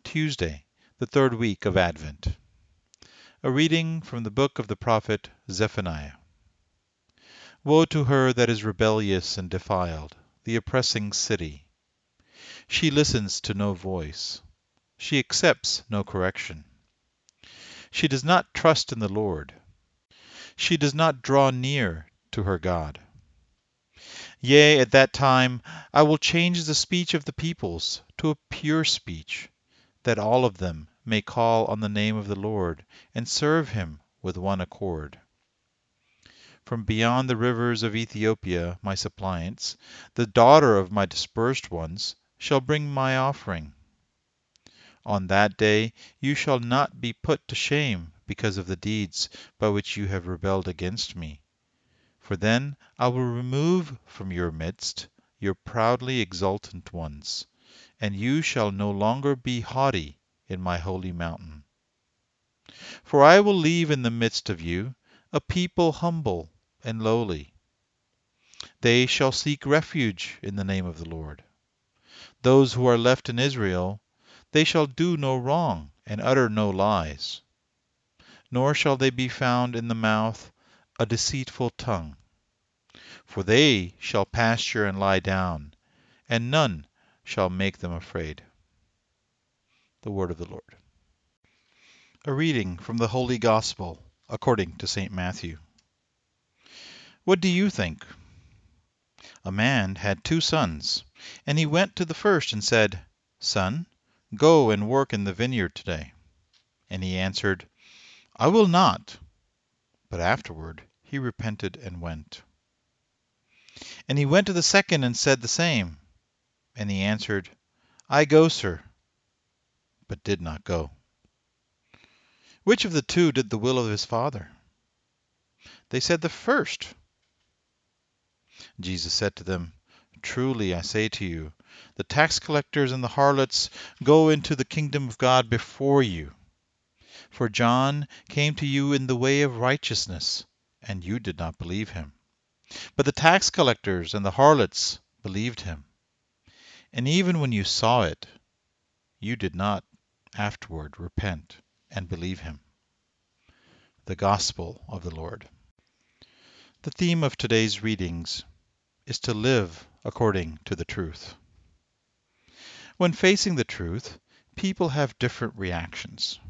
Tuesday, the third week of Advent. A reading from the book of the prophet Zephaniah. Woe to her that is rebellious and defiled, the oppressing city. She listens to no voice. She accepts no correction. She does not trust in the Lord. She does not draw near to her God. Yea, at that time I will change the speech of the peoples to a pure speech, that all of them may call on the name of the Lord, and serve him with one accord. From beyond the rivers of Ethiopia my suppliants, the daughter of my dispersed ones, shall bring my offering. On that day you shall not be put to shame because of the deeds by which you have rebelled against me. For then I will remove from your midst your proudly exultant ones, and you shall no longer be haughty in my holy mountain. For I will leave in the midst of you a people humble and lowly. They shall seek refuge in the name of the Lord. Those who are left in Israel, they shall do no wrong and utter no lies. Nor shall they be found in the mouth a deceitful tongue. For they shall pasture and lie down, and none shall make them afraid. The word of the Lord. A reading from the Holy Gospel according to St. Matthew. What do you think? A man had 2 sons, and he went to the first and said, Son, go and work in the vineyard today. And he answered, I will not. But afterward he repented and went. And he went to the second and said the same. And he answered, I go, sir, but did not go. Which of the 2 did the will of his father? They said, the first. Jesus said to them, Truly I say to you, the tax collectors and the harlots go into the kingdom of God before you. For John came to you in the way of righteousness, and you did not believe him. But the tax collectors and the harlots believed him. And even when you saw it, you did not afterward repent and believe him. The Gospel of the Lord. The theme of today's readings is to live according to the truth. When facing the truth, people have different reactions.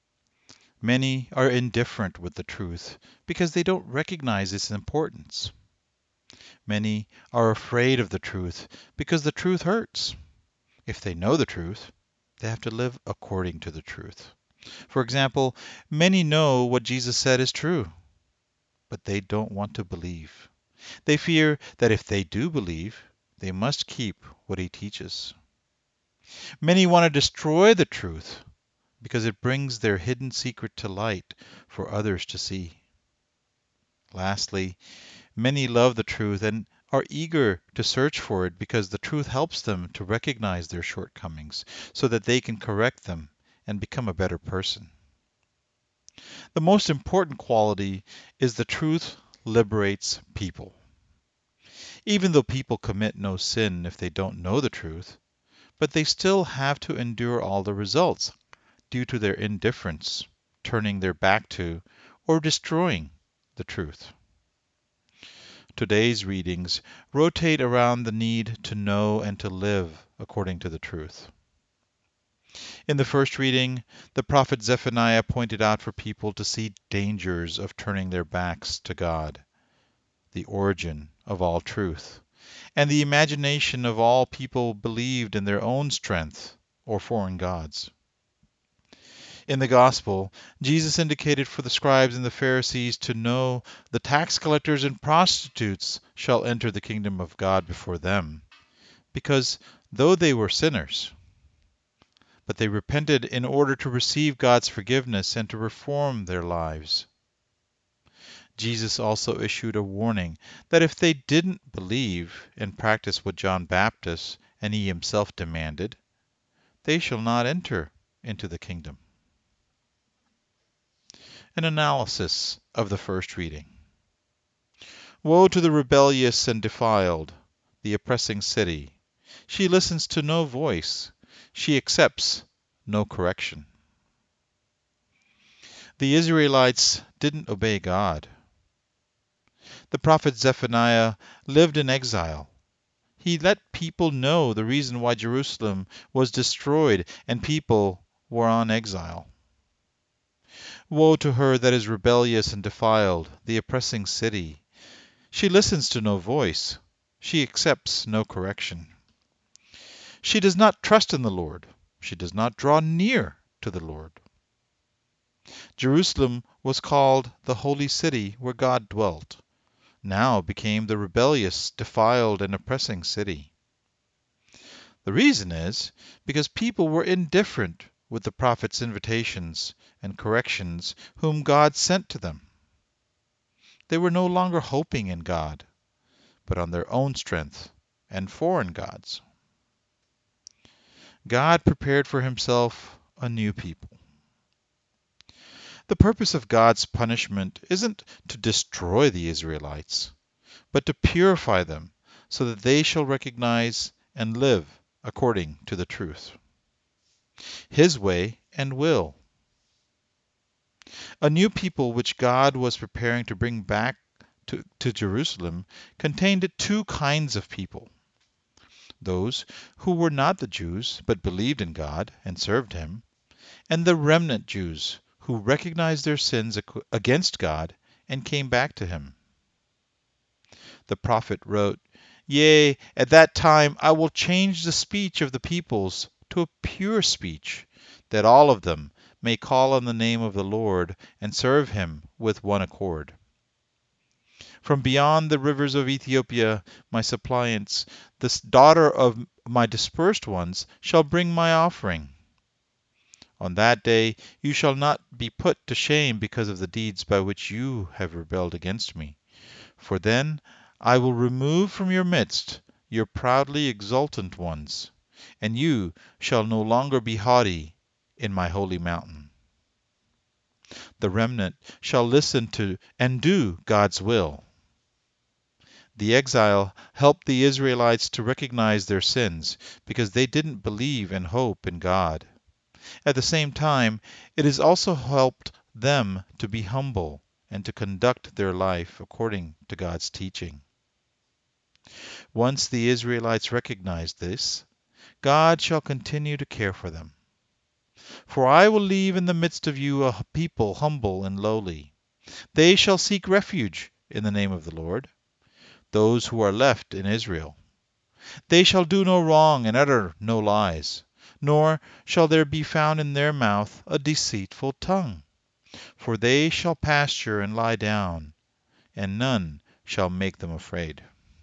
Many are indifferent with the truth because they don't recognize its importance. Many are afraid of the truth because the truth hurts. If they know the truth, they have to live according to the truth. For example, many know what Jesus said is true, but they don't want to believe. They fear that if they do believe, they must keep what he teaches. Many want to destroy the truth because it brings their hidden secret to light for others to see. Lastly, many love the truth and are eager to search for it because the truth helps them to recognize their shortcomings so that they can correct them and become a better person. The most important quality is the truth liberates people. Even though people commit no sin if they don't know the truth, but they still have to endure all the results due to their indifference, turning their back to, or destroying the truth. Today's readings rotate around the need to know and to live according to the truth. In the first reading, the prophet Zephaniah pointed out for people to see dangers of turning their backs to God, the origin of all truth, and the imagination of all people believed in their own strength or foreign gods. In the Gospel, Jesus indicated for the scribes and the Pharisees to know the tax collectors and prostitutes shall enter the kingdom of God before them, because though they were sinners, but they repented in order to receive God's forgiveness and to reform their lives. Jesus also issued a warning that if they didn't believe and practice what John Baptist and he himself demanded, they shall not enter into the kingdom. An analysis of the first reading. Woe to the rebellious and defiled, the oppressing city. She listens to no voice. She accepts no correction. The Israelites didn't obey God. The prophet Zephaniah lived in exile. He let people know the reason why Jerusalem was destroyed and people were on exile. Woe to her that is rebellious and defiled, the oppressing city. She listens to no voice. She accepts no correction. She does not trust in the Lord. She does not draw near to the Lord. Jerusalem was called the holy city where God dwelt, now became the rebellious, defiled, and oppressing city. The reason is because people were indifferent with the prophet's invitations and corrections whom God sent to them. They were no longer hoping in God, but on their own strength and foreign gods. God prepared for himself a new people. The purpose of God's punishment isn't to destroy the Israelites, but to purify them so that they shall recognize and live according to the truth, His way and will. A new people which God was preparing to bring back to Jerusalem contained two kinds of people: those who were not the Jews but believed in God and served Him, and the remnant Jews who recognized their sins against God and came back to Him. The prophet wrote, "Yea, at that time I will change the speech of the peoples to a pure speech, that all of them may call on the name of the Lord and serve Him with one accord. From beyond the rivers of Ethiopia, my suppliants, the daughter of my dispersed ones, shall bring my offering. On that day you shall not be put to shame because of the deeds by which you have rebelled against me. For then I will remove from your midst your proudly exultant ones, and you shall no longer be haughty in my holy mountain. The remnant shall listen to and do God's will." The exile helped the Israelites to recognize their sins because they didn't believe and hope in God. At the same time, it has also helped them to be humble and to conduct their life according to God's teaching. Once the Israelites recognize this, God shall continue to care for them. "For I will leave in the midst of you a people humble and lowly. They shall seek refuge in the name of the Lord, those who are left in Israel. They shall do no wrong and utter no lies, nor shall there be found in their mouth a deceitful tongue. For they shall pasture and lie down, and none shall make them afraid."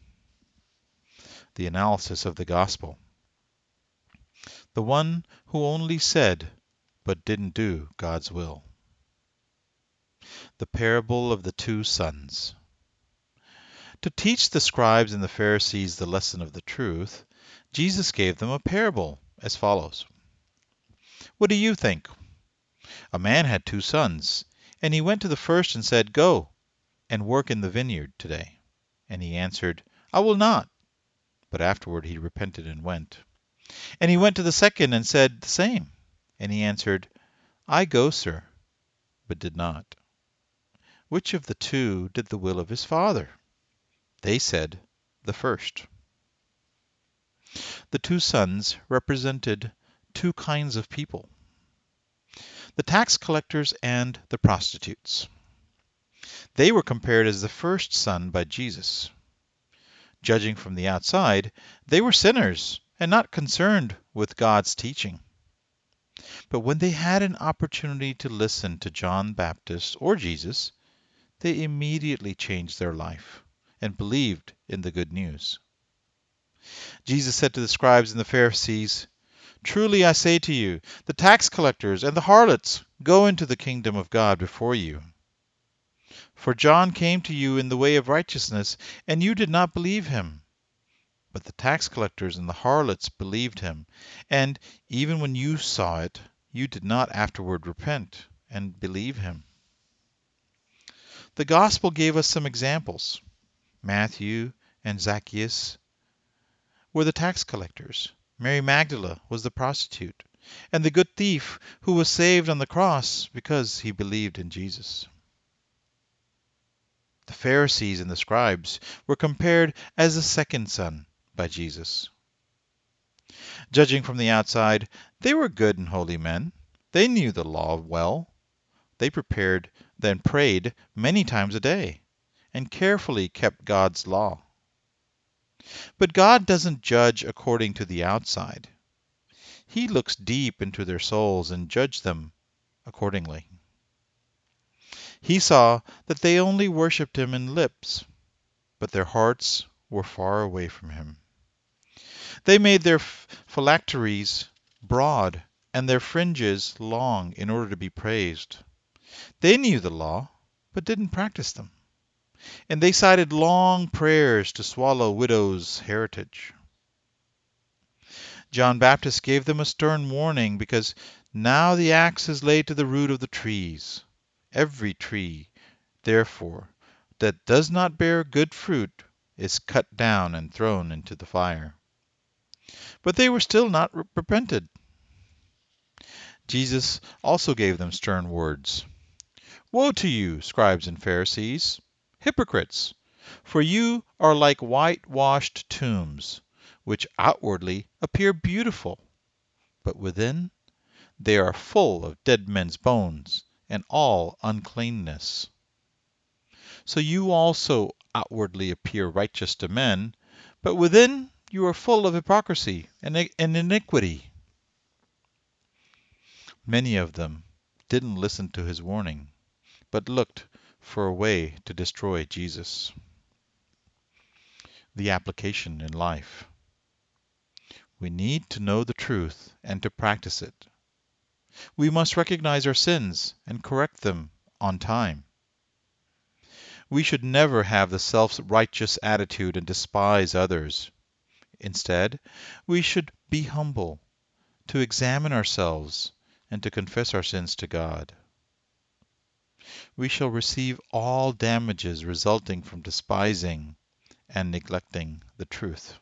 The analysis of the gospel. The one who only said but didn't do God's will. The parable of the two sons. To teach the scribes and the Pharisees the lesson of the truth, Jesus gave them a parable as follows. What do you think? A man had two sons, and he went to the first and said, "Go and work in the vineyard today." And he answered, "I will not." But afterward he repented and went. And he went to the second and said the same. And he answered, "I go, sir," but did not. Which of the two did the will of his father? They said, "The first." The two sons represented two kinds of people: the tax collectors and the prostitutes. They were compared as the first son by Jesus. Judging from the outside, they were sinners and not concerned with God's teaching. But when they had an opportunity to listen to John Baptist or Jesus, they immediately changed their life and believed in the good news. Jesus said to the scribes and the Pharisees, "Truly I say to you, the tax collectors and the harlots go into the kingdom of God before you. For John came to you in the way of righteousness, and you did not believe him. But the tax collectors and the harlots believed him, and even when you saw it, you did not afterward repent and believe him." The gospel gave us some examples. Matthew and Zacchaeus were the tax collectors. Mary Magdalene was the prostitute. and the good thief who was saved on the cross because he believed in Jesus. The Pharisees and the scribes were compared as the second son by Jesus. Judging from the outside, they were good and holy men. They knew the law well. They prepared, then prayed many times a day, and carefully kept God's law. But God doesn't judge according to the outside. He looks deep into their souls and judges them accordingly. He saw that they only worshipped him in lips, but their hearts were far away from him. They made their phylacteries broad and their fringes long in order to be praised. They knew the law, but didn't practice them. And they cited long prayers to swallow widows' heritage. John Baptist gave them a stern warning because now the axe is laid to the root of the trees. Every tree, therefore, that does not bear good fruit is cut down and thrown into the fire. But they were still not repented. Jesus also gave them stern words. Woe to you, scribes and Pharisees, hypocrites! For you are like whitewashed tombs, which outwardly appear beautiful, but within they are full of dead men's bones and all uncleanness. So you also outwardly appear righteous to men, but within you are full of hypocrisy and iniquity. Many of them didn't listen to his warning, but looked for a way to destroy Jesus. The application in life. We need to know the truth and to practice it. We must recognize our sins and correct them on time. We should never have the self-righteous attitude and despise others. Instead, we should be humble, to examine ourselves, and to confess our sins to God. We shall receive all damages resulting from despising and neglecting the truth.